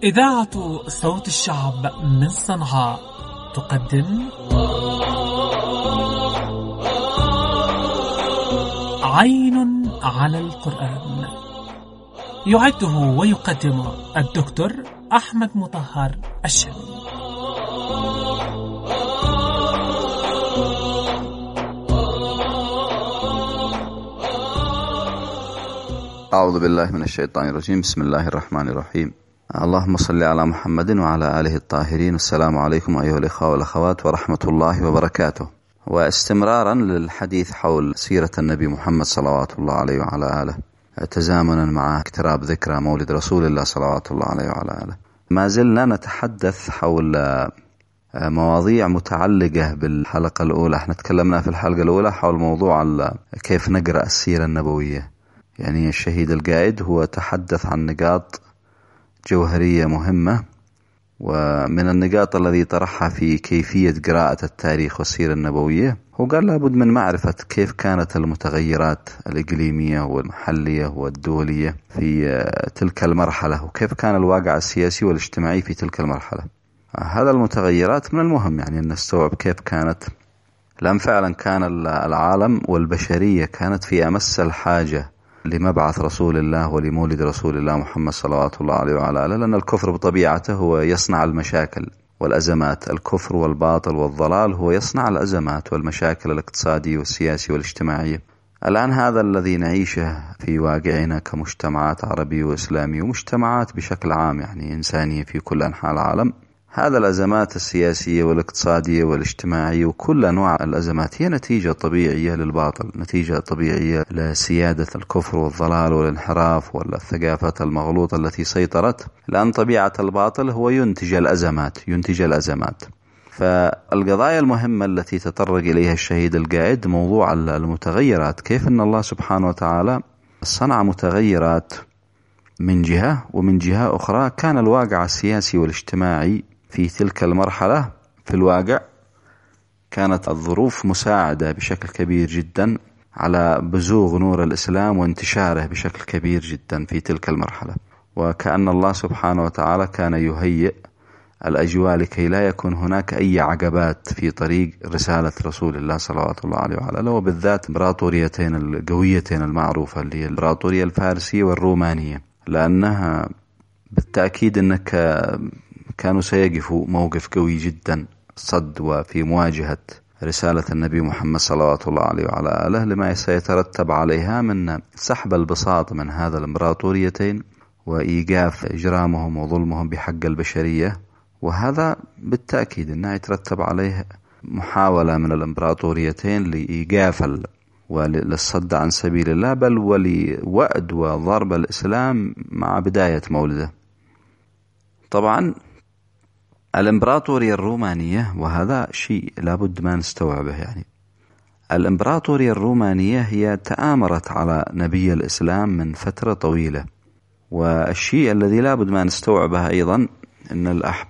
إذاعة صوت الشعب من صنعاء تقدم عين على القرآن. يعده ويقدم الدكتور أحمد مطهر الشامي. أعوذ بالله من الشيطان الرجيم. بسم الله الرحمن الرحيم. اللهم صل على محمد وعلى آله الطاهرين. السلام عليكم أيها الإخوة والأخوات ورحمة الله وبركاته. واستمرارا للحديث حول سيرة النبي محمد صلوات الله عليه وعلى آله، تزامنا مع اقتراب ذكرى مولد رسول الله صلوات الله عليه وعلى آله، ما زلنا نتحدث حول مواضيع متعلقة بالحلقة الأولى. احنا تكلمنا في الحلقة الأولى حول موضوع كيف نقرأ السيرة النبوية. يعني الشهيد القائد هو تحدث عن نقاط جوهرية مهمة، ومن النقاط الذي طرحها في كيفية قراءة التاريخ والسيرة النبوية هو قال لابد من معرفة كيف كانت المتغيرات الإقليمية والمحلية والدولية في تلك المرحلة، وكيف كان الواقع السياسي والاجتماعي في تلك المرحلة. هذا المتغيرات من المهم يعني أن نستوعب كيف كانت، لأن فعلا كان العالم والبشرية كانت في أمس الحاجة لمبعث رسول الله ولمولد رسول الله محمد صلوات الله عليه وعلى آله، لأن الكفر بطبيعته هو يصنع المشاكل والأزمات. الكفر والباطل والضلال هو يصنع الأزمات والمشاكل الاقتصادية والسياسية والاجتماعية. الآن هذا الذي نعيشه في واقعنا كمجتمعات عربية وإسلامية ومجتمعات بشكل عام يعني إنسانية في كل أنحاء العالم، هذا الأزمات السياسية والاقتصادية والاجتماعية وكل أنواع الأزمات هي نتيجة طبيعية للباطل، نتيجة طبيعية لسيادة الكفر والضلال والانحراف والثقافات المغلوطة التي سيطرت، لأن طبيعة الباطل هو ينتج الأزمات. فالقضايا المهمة التي تطرق إليها الشهيد القائد موضوع المتغيرات، كيف أن الله سبحانه وتعالى صنع متغيرات من جهة، ومن جهة أخرى كان الواقع السياسي والاجتماعي في تلك المرحلة في الواقع كانت الظروف مساعدة بشكل كبير جدا على بزوغ نور الإسلام وانتشاره بشكل كبير جدا في تلك المرحلة. وكأن الله سبحانه وتعالى كان يهيئ الأجواء لكي لا يكون هناك أي عقبات في طريق رسالة رسول الله صلوات الله عليه وعلى آله، وبالذات الإمبراطوريتين القويتين المعروفة اللي هي الإمبراطورية الفارسية والرومانية، لأنها بالتأكيد أنك كانوا سيقفوا موقف قوي جدا صد وفي مواجهة رسالة النبي محمد صلوات الله عليه وعلى آله لما سيترتب عليها من سحب البساط من هذا الإمبراطوريتين وإيقاف إجرامهم وظلمهم بحق البشرية. وهذا بالتأكيد أنه يترتب عليه محاولة من الإمبراطوريتين لإيقاف وللصد عن سبيل الله، بل ولوأد وضرب الإسلام مع بداية مولده. طبعا الإمبراطورية الرومانية، وهذا شيء لابد ما نستوعبه، يعني الإمبراطورية الرومانية هي تآمرت على نبي الإسلام من فترة طويلة. والشيء الذي لابد ما نستوعبه أيضا أن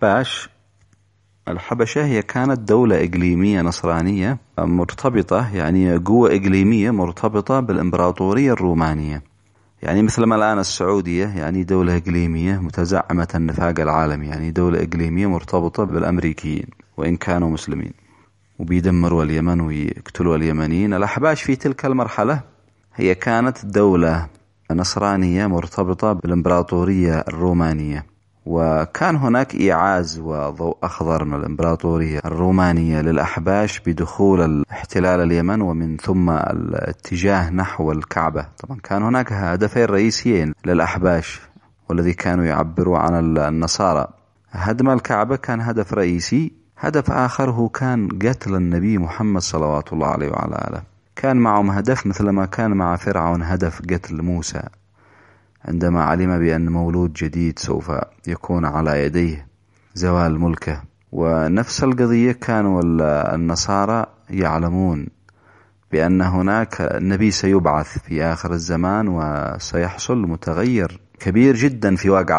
الحبشة هي كانت دولة إقليمية نصرانية مرتبطة، يعني قوة إقليمية مرتبطة بالإمبراطورية الرومانية، يعني مثل ما الآن السعودية يعني دولة إقليمية متزعمة النفاق العالمي، يعني دولة إقليمية مرتبطة بالأمريكيين وإن كانوا مسلمين وبيدمروا اليمن ويقتلوا اليمنيين. الأحباش في تلك المرحلة هي كانت دولة نصرانية مرتبطة بالإمبراطورية الرومانية، وكان هناك إيعاز وضوء أخضر من الإمبراطورية الرومانية للأحباش بدخول الاحتلال اليمن ومن ثم الاتجاه نحو الكعبة. طبعا كان هناك هدفين رئيسيين للأحباش والذي كانوا يعبروا عن النصارى. هدم الكعبة كان هدف رئيسي، هدف آخر هو كان قتل النبي محمد صلوات الله عليه وعلى آله. كان معهم هدف مثل ما كان مع فرعون هدف قتل موسى عندما علم بأن مولود جديد سوف يكون على يديه زوال ملكه. ونفس القضية كانوا النصارى يعلمون بأن هناك نبي سيبعث في آخر الزمان وسيحصل متغير كبير جدا في واقع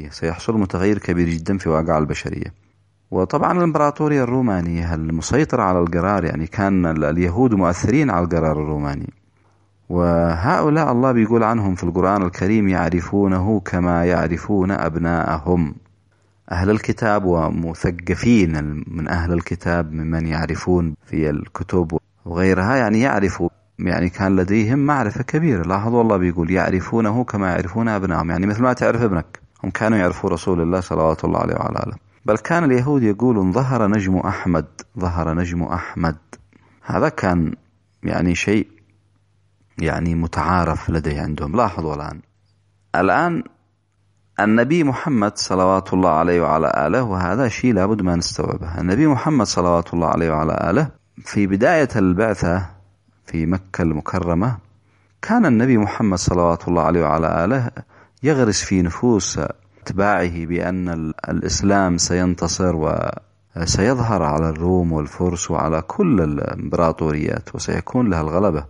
البشرية، وطبعا الإمبراطورية الرومانية المسيطرة على القرار، يعني كان اليهود مؤثرين على القرار الروماني، وهؤلاء الله بيقول عنهم في القرآن الكريم يعرفونه كما يعرفون أبناءهم. أهل الكتاب ومثقفين من أهل الكتاب ممن يعرفون في الكتب وغيرها، يعني يعرفوا، يعني كان لديهم معرفة كبيرة. لاحظوا الله بيقول يعرفونه كما يعرفون أبنائهم، يعني مثل ما تعرف ابنك. هم كانوا يعرفوا رسول الله صلوات الله عليه وعلى آله. بل كان اليهود يقولون ظهر نجم أحمد، ظهر نجم أحمد. هذا كان يعني شيء يعني متعارف لديه عندهم. لاحظوا الآن النبي محمد صلوات الله عليه وعلى آله، وهذا شيء لابد ما نستوعبه. النبي محمد صلوات الله عليه وعلى آله في بداية البعثة في مكة المكرمة كان النبي محمد صلوات الله عليه وعلى آله يغرس في نفوس اتباعه بأن الإسلام سينتصر وسيظهر على الروم والفرس وعلى كل الإمبراطوريات وسيكون لها الغلبة.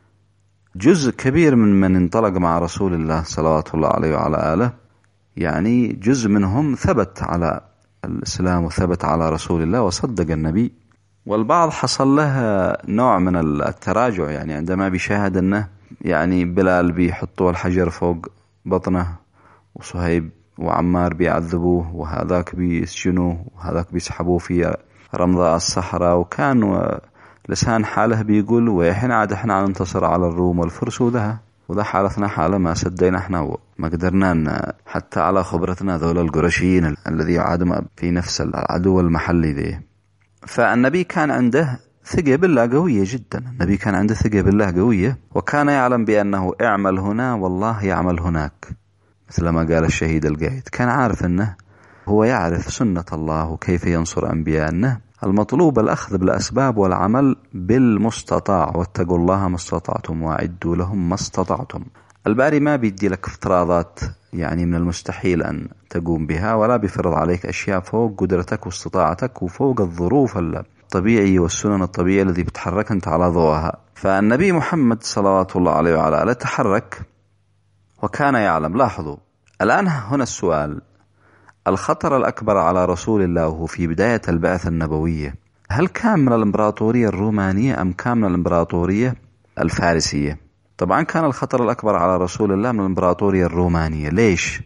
جزء كبير من انطلق مع رسول الله صلوات الله عليه وعلى آله، يعني جزء منهم ثبت على الإسلام وثبت على رسول الله وصدق النبي، والبعض حصل له نوع من التراجع، يعني عندما بيشاهد أنه يعني بلال بيحطوا الحجر فوق بطنه وصهيب وعمار بيعذبوه وهذاك بيسجنوه وهذاك بيسحبوه في رمضاء الصحراء، وكان لسان حاله بيقول ويحين عاد احنا ننتصر على الروم والفرس وده حالتنا حالة ما سدينا احنا وما قدرنا حتى على خبرتنا ذول القرشيين الذي يعادوا في نفس العدو المحلي ذي. فالنبي كان عنده ثقة بالله قوية جدا، النبي كان عنده ثقة بالله قوية، وكان يعلم بأنه اعمل هنا والله يعمل هناك، مثل ما قال الشهيد القائد. كان عارف أنه هو يعرف سنة الله وكيف ينصر أنبياء، المطلوب الأخذ بالأسباب والعمل بالمستطاع، واتقوا الله ما استطعتم وأعدوا لهم ما استطعتم. الباري ما بيدي لك افتراضات يعني من المستحيل أن تقوم بها، ولا بيفرض عليك أشياء فوق قدرتك واستطاعتك وفوق الظروف الطبيعية والسنن الطبيعية التي بتحرك أنت على ضوءها. فالنبي محمد صلوات الله عليه وعلى آله تحرك وكان يعلم. لاحظوا الآن هنا السؤال، الخطر الأكبر على رسول الله وهو في بداية البعثة النبوية، هل كان من الإمبراطورية الرومانية أم كان من الإمبراطورية الفارسية؟ طبعا كان الخطر الأكبر على رسول الله من الإمبراطورية الرومانية. ليش؟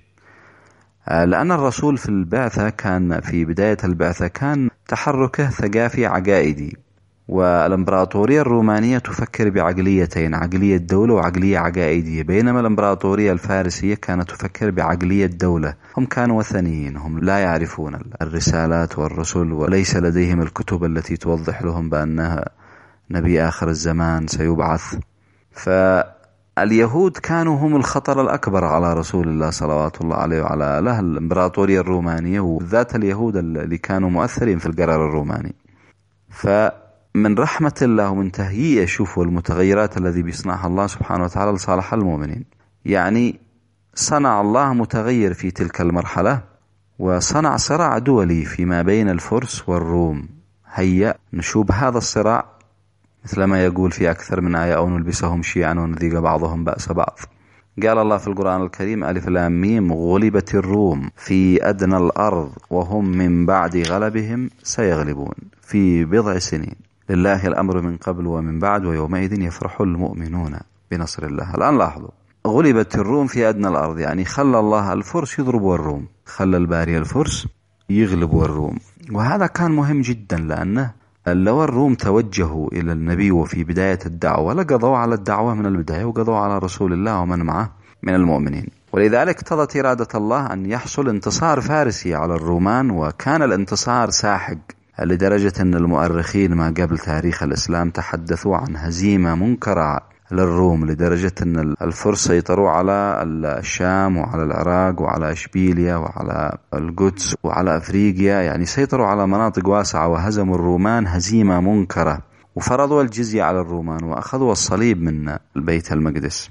لأن الرسول في البعثة كان في بداية البعثة كان تحركه ثقافي عقائدي، والإمبراطورية الرومانية تفكر بعقليتين، عقلية دولة وعقلية عقائدية، بينما الإمبراطورية الفارسية كانت تفكر بعقلية دولة. هم كانوا وثنيين، هم لا يعرفون الرسالات والرسل، وليس لديهم الكتب التي توضح لهم بأنها نبي آخر الزمان سيبعث. فاليهود كانوا هم الخطر الأكبر على رسول الله صلوات الله عليه وعلى آله، الإمبراطورية الرومانية وذات اليهود اللي كانوا مؤثرين في القرار الروماني. من رحمة الله ومن تهيئة، شوفوا المتغيرات الذي بيصنعها الله سبحانه وتعالى لصالح المؤمنين. يعني صنع الله متغير في تلك المرحلة، وصنع صراع دولي فيما بين الفرس والروم. هيا نشوب هذا الصراع مثل ما يقول في أكثر من آية، أو نلبسهم شيعا ونذيق بعضهم بأس بعض. قال الله في القرآن الكريم ألف لام ميم غلبت الروم في أدنى الأرض وهم من بعد غلبهم سيغلبون في بضع سنين لله الأمر من قبل ومن بعد ويومئذ يفرح المؤمنون بنصر الله. الآن لاحظوا غلبت الروم في أدنى الأرض، يعني خلى الله الفرس يضربوا الروم، خلى الباري الفرس يغلبوا الروم. وهذا كان مهم جدا، لأنه لو الروم توجهوا إلى النبي وفي بداية الدعوة لقضوا على الدعوة من البداية وقضوا على رسول الله ومن معه من المؤمنين. ولذلك اقتضت إرادة الله أن يحصل انتصار فارسي على الرومان، وكان الانتصار ساحق لدرجة أن المؤرخين ما قبل تاريخ الإسلام تحدثوا عن هزيمة منكرة للروم، لدرجة أن الفرس سيطروا على الشام وعلى العراق وعلى إشبيلية وعلى القدس وعلى أفريقيا، يعني سيطروا على مناطق واسعة وهزموا الرومان هزيمة منكرة، وفرضوا الجزية على الرومان وأخذوا الصليب من البيت المقدس.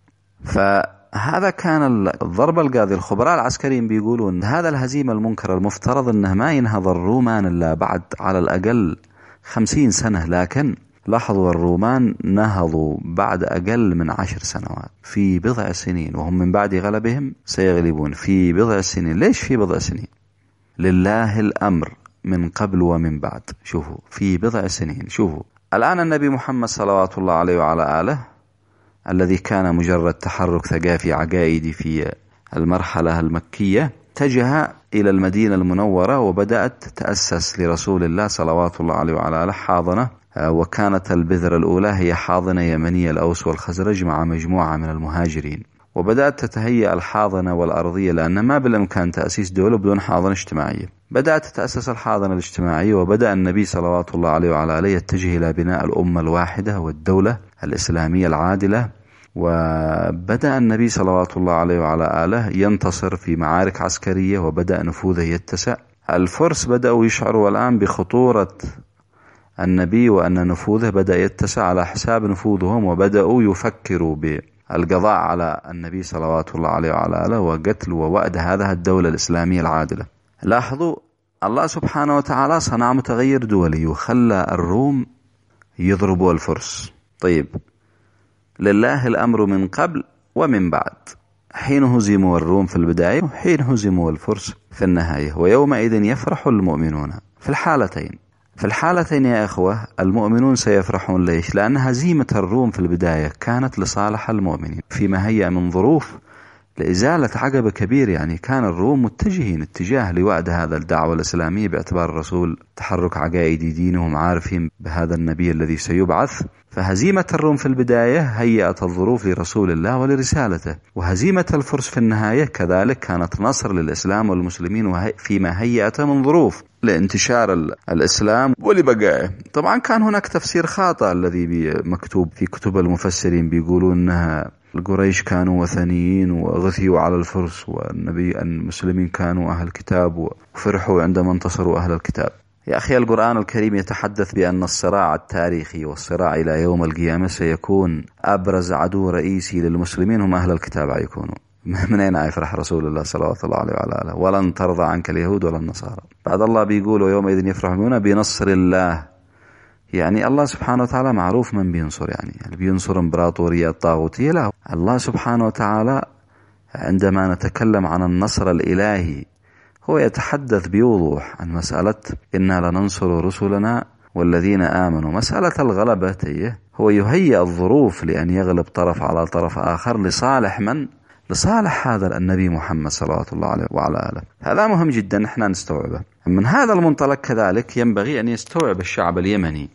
فهذا كان الضربة القاضي. الخبراء العسكريين بيقولون هذا الهزيمة المنكرة المفترض أنه ما ينهض الرومان إلا بعد على الأقل 50 سنة، لكن لاحظوا الرومان نهضوا بعد أقل من 10 سنوات في بضع سنين، وهم من بعد غلبهم سيغلبون في بضع سنين. ليش في بضع سنين؟ لله الأمر من قبل ومن بعد. شوفوا في بضع سنين. شوفوا الآن النبي محمد صلوات الله عليه وعلى آله الذي كان مجرد تحرك ثقافي عقائدي في المرحلة المكية، اتجه إلى المدينة المنورة وبدأت تأسس لرسول الله صلوات الله عليه وعلى آله حاضنة، وكانت البذرة الأولى هي حاضنة يمنية الأوس والخزرج مع مجموعة من المهاجرين. وبدأت تتهيأ الحاضنة والأرضية، لأن ما بالإمكان تأسيس دولة بدون حاضنة اجتماعية. بدأت تتأسس الحاضنة الاجتماعية، وبدأ النبي صلوات الله عليه وعلى آله يتجه إلى بناء الأمة الواحدة والدولة الإسلامية العادلة. وبدأ النبي صلوات الله عليه وعلى آله ينتصر في معارك عسكرية، وبدأ نفوذه يتسع. الفرس بدأوا يشعروا الآن بخطورة النبي وأن نفوذه بدأ يتسع على حساب نفوذهم، وبدأوا يفكروا بالقضاء على النبي صلوات الله عليه وعلى آله وقتل ووأد هذه الدولة الإسلامية العادلة. لاحظوا الله سبحانه وتعالى صنع متغير دولي وخلى الروم يضربوا الفرس. طيب، لله الأمر من قبل ومن بعد، حين هزموا الروم في البداية وحين هزموا الفرس في النهاية، ويومئذ يفرح المؤمنون. في الحالتين يا إخوة المؤمنون سيفرحون. ليش؟ لأن هزيمة الروم في البداية كانت لصالح المؤمنين فيما هي من ظروف لإزالة عقبة كبير. يعني كان الروم متجهين اتجاه لوعد هذا الدعوة الإسلامية باعتبار الرسول تحرك عقائدي دينهم، عارفين بهذا النبي الذي سيبعث. فهزيمة الروم في البداية هيأت الظروف لرسول الله ولرسالته، وهزيمة الفرس في النهاية كذلك كانت نصر للإسلام والمسلمين فيما هيأت من ظروف لانتشار الإسلام ولبقائه. طبعا كان هناك تفسير خاطئ الذي مكتوب في كتب المفسرين، بيقولون أنها القريش كانوا وثنيين وغثيوا على الفرس، والنبي المسلمين كانوا أهل كتاب وفرحوا عندما انتصروا أهل الكتاب. يا أخي القرآن الكريم يتحدث بأن الصراع التاريخي والصراع إلى يوم القيامة سيكون أبرز عدو رئيسي للمسلمين هم أهل الكتاب يكونوا. من أين يفرح رسول الله صلوات الله عليه وعلى آله؟ ولن ترضى عنك اليهود ولا النصارى. بعد الله بيقول ويومئذ يفرحون بنصر الله. يعني الله سبحانه وتعالى معروف من بينصر، يعني بينصر امبراطورية طاغوتية. لا، الله سبحانه وتعالى عندما نتكلم عن النصر الإلهي هو يتحدث بوضوح عن مسألة إنا لننصر رسلنا والذين آمنوا. مسألة الغلبة هو يهيئ الظروف لأن يغلب طرف على طرف آخر لصالح من؟ لصالح هذا النبي محمد صلوات الله عليه وعلى آله. هذا مهم جدا نحن نستوعبه. من هذا المنطلق كذلك ينبغي أن يستوعب الشعب اليمني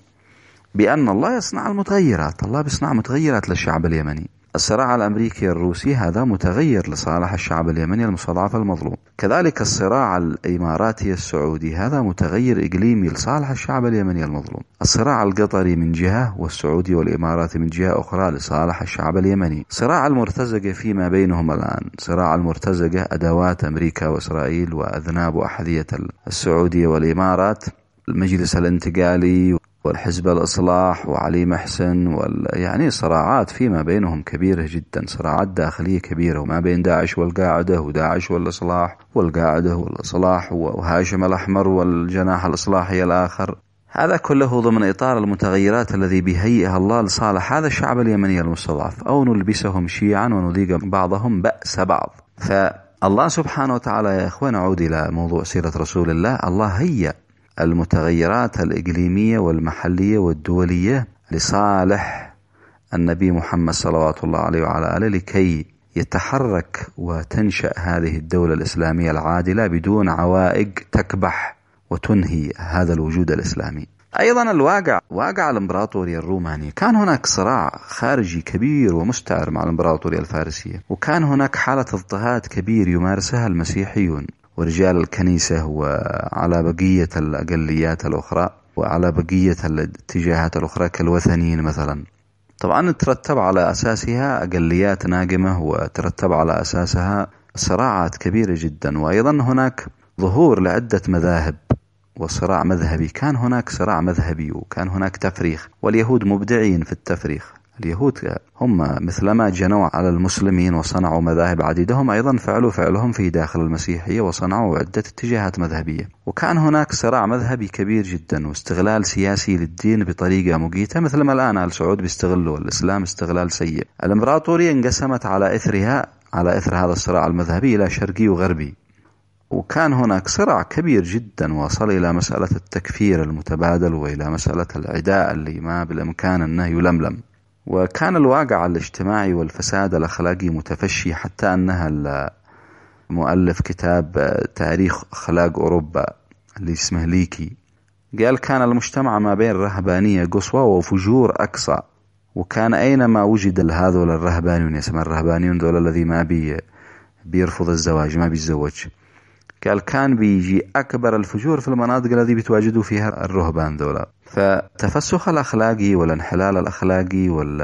بأن الله يصنع المتغيرات. الله بيصنع متغيرات للشعب اليمني. الصراع الأمريكي الروسي هذا متغير لصالح الشعب اليمني المستضعف المظلوم. كذلك الصراع الإماراتي السعودي هذا متغير إقليمي لصالح الشعب اليمني المظلوم. الصراع القطري من جهة والسعودي والإماراتي من جهة أخرى لصالح الشعب اليمني. صراع المرتزقة فيما بينهم الآن، صراع المرتزقة أدوات أمريكا وإسرائيل وأذناب وأحذية السعودية والإمارات، المجلس الانتقالي والحزب الإصلاح وعلي محسن يعني صراعات فيما بينهم كبيرة جدا، صراعات داخلية كبيرة، وما بين داعش والقاعدة وداعش والإصلاح والقاعدة والإصلاح وهاشم الأحمر والجناح الإصلاحي الآخر. هذا كله ضمن إطار المتغيرات الذي بيهيئها الله لصالح هذا الشعب اليمني المستضعف، أو نلبسهم شيعا ونذيق بعضهم بأس بعض. فالله سبحانه وتعالى يا إخوان، نعود إلى موضوع سيرة رسول الله، الله هيئ المتغيرات الإقليمية والمحلية والدولية لصالح النبي محمد صلوات الله عليه وعلى آله لكي يتحرك وتنشأ هذه الدولة الإسلامية العادلة بدون عوائق تكبح وتنهي هذا الوجود الإسلامي. أيضا واقع الإمبراطورية الرومانية، كان هناك صراع خارجي كبير ومستعر مع الإمبراطورية الفارسية، وكان هناك حالة اضطهاد كبير يمارسها المسيحيون ورجال الكنيسة وعلى بقية الأقليات الأخرى وعلى بقية الاتجاهات الأخرى كالوثنيين مثلا. طبعا ترتب على أساسها أقليات ناقمة، وترتب على أساسها صراعات كبيرة جدا. وأيضا هناك ظهور لعدة مذاهب وصراع مذهبي. كان هناك صراع مذهبي وكان هناك تفريخ، واليهود مبدعين في التفريخ. اليهود هم مثلما جنوا على المسلمين وصنعوا مذاهب عديدة، هم أيضا فعلهم في داخل المسيحية وصنعوا عدة اتجاهات مذهبية. وكان هناك صراع مذهبي كبير جدا واستغلال سياسي للدين بطريقة مقيتة، مثل ما الآن آل سعود بيستغلوا الإسلام استغلال سيء. الإمبراطورية انقسمت على إثر هذا الصراع المذهبي إلى شرقي وغربي، وكان هناك صراع كبير جدا وصل إلى مسألة التكفير المتبادل وإلى مسألة العداء اللي ما بالإمكان أنه يلملم. وكان الواقع الاجتماعي والفساد الأخلاقي متفشي، حتى أنها مؤلف كتاب تاريخ أخلاق أوروبا اللي اسمه ليكي، قال كان المجتمع ما بين رهبانية قصوى وفجور أقصى، وكان أينما وجد هذول الرهبانيون، يسمى الرهبانيون دول الذي ما بيرفض الزواج، ما بيتزوج، قال كان بيجي أكبر الفجور في المناطق التي بيتواجدوا فيها الرهبان دول. فالتفسخ الأخلاقي والانحلال الأخلاقي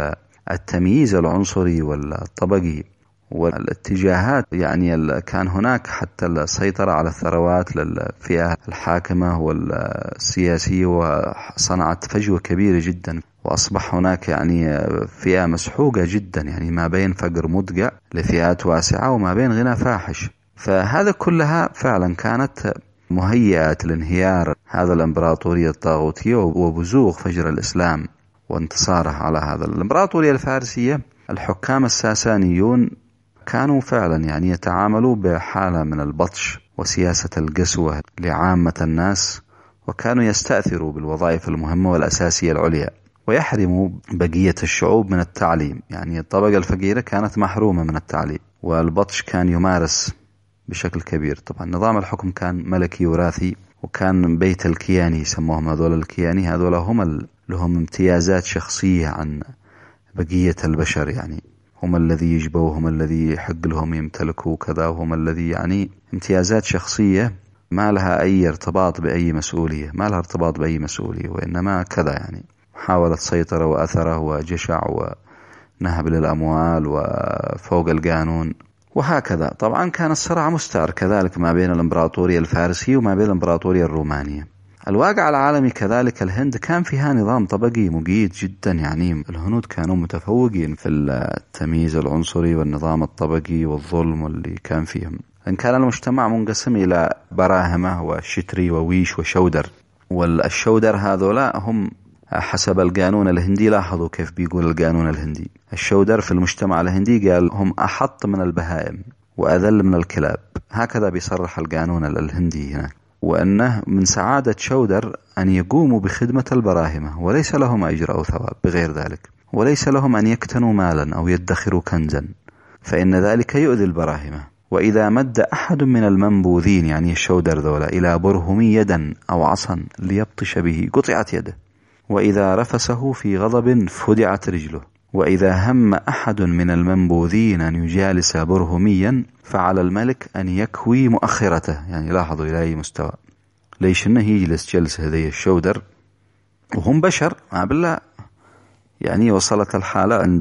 والتمييز العنصري والطبقي والاتجاهات، يعني كان هناك حتى السيطرة على الثروات للفئة الحاكمة والسياسية، وصنعت فجوة كبيرة جدا، وأصبح هناك يعني فئة مسحوقة جدا، يعني ما بين فقر مدقع لفئات واسعة وما بين غنى فاحش. فهذا كلها فعلا كانت مهيئة لانهيار هذا الإمبراطورية الطاغوتية وبزوغ فجر الإسلام وانتصاره على هذا الإمبراطورية الفارسية. الحكام الساسانيون كانوا فعلا يعني يتعاملوا بحالة من البطش وسياسة القسوة لعامة الناس، وكانوا يستأثروا بالوظائف المهمة والأساسية العليا، ويحرموا بقية الشعوب من التعليم. يعني الطبقة الفقيرة كانت محرومة من التعليم، والبطش كان يمارس بشكل كبير. طبعا نظام الحكم كان ملكي وراثي، وكان بيت الكياني يسموهم هذول الكياني، هذول هم لهم امتيازات شخصية عن بقية البشر، يعني هم الذي يجبوا، هم الذي يحق لهم يمتلكوا كذا، وهم الذي يعني امتيازات شخصية ما لها أي ارتباط بأي مسؤولية، ما لها ارتباط بأي مسؤولية، وإنما كذا يعني محاولة سيطرة وأثرة وجشع ونهب للأموال وفوق القانون وهكذا. طبعا كان الصراع مستعر كذلك ما بين الإمبراطورية الفارسية وما بين الإمبراطورية الرومانية. الواقع العالمي كذلك، الهند كان فيها نظام طبقي مقيت جدا، يعني الهنود كانوا متفوقين في التمييز العنصري والنظام الطبقي والظلم واللي كان فيهم. إن كان المجتمع منقسم إلى براهمة وشتري وويش وشودر، والشودر هذولا هم حسب القانون الهندي، لاحظوا كيف بيقول القانون الهندي، الشودر في المجتمع الهندي قال هم أحط من البهائم وأذل من الكلاب، هكذا بيصرح القانون الهندي هنا. وأنه من سعادة شودر أن يقوموا بخدمة البراهمة وليس لهم أجر أو ثواب بغير ذلك، وليس لهم أن يكتنوا مالا أو يدخروا كنزا، فإن ذلك يؤذي البراهمة. وإذا مد أحد من المنبوذين، يعني الشودر ذولا، إلى برهمي يدا أو عصا ليبطش به قطعت يده، وإذا رفسه في غضب فدعت رجله، وإذا هم أحد من المنبوذين أن يجالس برهميا فعلى الملك أن يكوي مؤخرته. يعني لاحظوا إلى أي مستوى، ليش إنه يجلس جلسة هذي الشودر وهم بشر ما بالله. يعني وصلت الحالة عند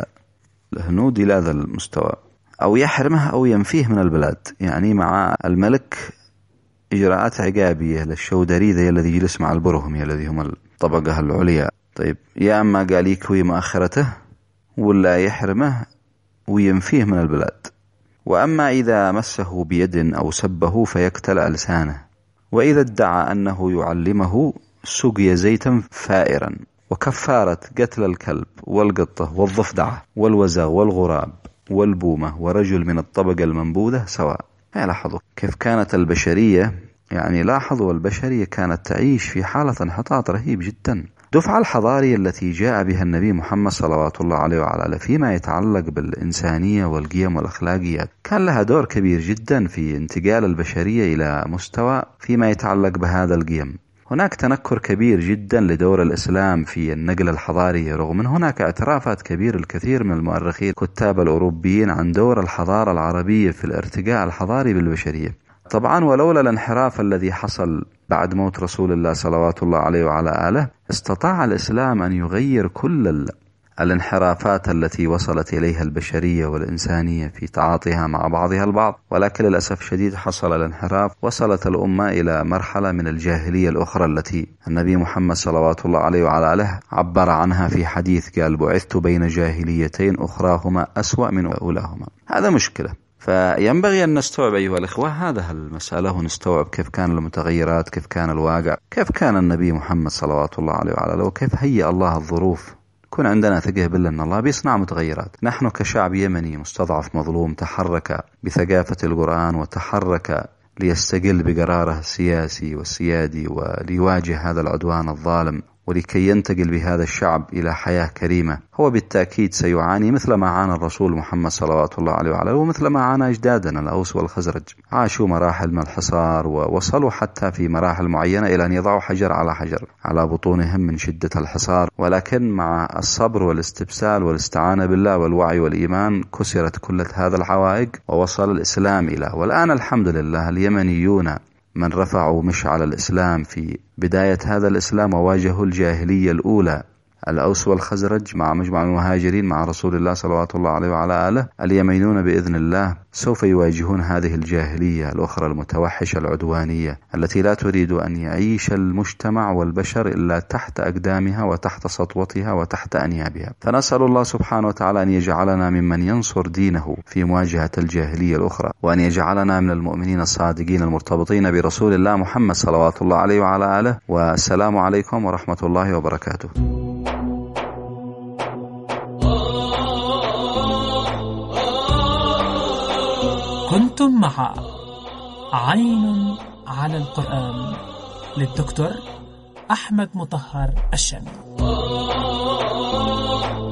الهنود إلى هذا المستوى، أو يحرمه أو ينفيه من البلاد، يعني مع الملك إجراءات عقابية للشودري ذي الذي يجلس مع البرهمي الذي هم الطبقة العليا. طيب يا أما قال يكوي مؤخرته ولا يحرمه وينفيه من البلاد، وأما إذا مسه بيد أو سبه فيقتلع لسانه، وإذا ادعى أنه يعلمه سقي زيتا فائرا. وكفارة قتل الكلب والقطة والضفدعة والوزغ والغراب والبومة ورجل من الطبقة المنبوذة سواء. لاحظوا كيف كانت البشرية، يعني لاحظوا البشرية كانت تعيش في حالة انحطاط رهيب جدا. دفعة الحضارية التي جاء بها النبي محمد صلوات الله عليه وعلى آله فيما يتعلق بالإنسانية والقيم والأخلاقيات كان لها دور كبير جدا في انتقال البشرية إلى مستوى فيما يتعلق بهذا القيم. هناك تنكر كبير جدا لدور الإسلام في النقل الحضاري، رغم أن هناك اعترافات كبيرة الكثير من المؤرخين كتاب الأوروبيين عن دور الحضارة العربية في الارتقاء الحضاري بالبشرية. طبعا ولولا الانحراف الذي حصل بعد موت رسول الله صلوات الله عليه وعلى آله استطاع الإسلام أن يغير كل الانحرافات التي وصلت إليها البشرية والإنسانية في تعاطيها مع بعضها البعض. ولكن للأسف شديد حصل الانحراف، وصلت الأمة إلى مرحلة من الجاهلية الأخرى التي النبي محمد صلوات الله عليه وعلى آله عبر عنها في حديث قال بعثت بين جاهليتين أخراهما أسوأ من أولاهما. هذا مشكلة، فينبغي أن نستوعب أيها الإخوة هذا المسألة، ونستوعب كيف كان المتغيرات، كيف كان الواقع، كيف كان النبي محمد صلوات الله عليه وعلى آله، وكيف هيأ الله الظروف. يكون عندنا ثقة بالله أن الله بيصنع متغيرات. نحن كشعب يمني مستضعف مظلوم تحرك بثقافة القرآن وتحرك ليستقل بقراره السياسي والسيادي وليواجه هذا العدوان الظالم ولكي ينتقل بهذا الشعب إلى حياة كريمة، هو بالتأكيد سيعاني مثل ما عانى الرسول محمد صلوات الله عليه وعلى، ومثل ما عانى أجدادنا الأوس والخزرج. عاشوا مراحل من الحصار ووصلوا حتى في مراحل معينة إلى أن يضعوا حجر على حجر على بطونهم من شدة الحصار، ولكن مع الصبر والاستبسال والاستعانة بالله والوعي والإيمان كسرت كل هذا العوائق ووصل الإسلام إلى. والآن الحمد لله اليمنيون من رفعوا مشعل الإسلام في بداية هذا الإسلام وواجهوا الجاهلية الأولى، الأوس والخزرج مع مجمع المهاجرين مع رسول الله صلوات الله عليه وعلى آله، اليمنيون بإذن الله سوف يواجهون هذه الجاهلية الأخرى المتوحشة العدوانية التي لا تريد أن يعيش المجتمع والبشر إلا تحت أقدامها وتحت سطوتها وتحت أنيابها. فنسأل الله سبحانه وتعالى أن يجعلنا ممن ينصر دينه في مواجهة الجاهلية الأخرى، وأن يجعلنا من المؤمنين الصادقين المرتبطين برسول الله محمد صلوات الله عليه وعلى آله. والسلام عليكم ورحمة الله وبركاته. كنتم مع عين على القرآن للدكتور أحمد مطهر الشامي.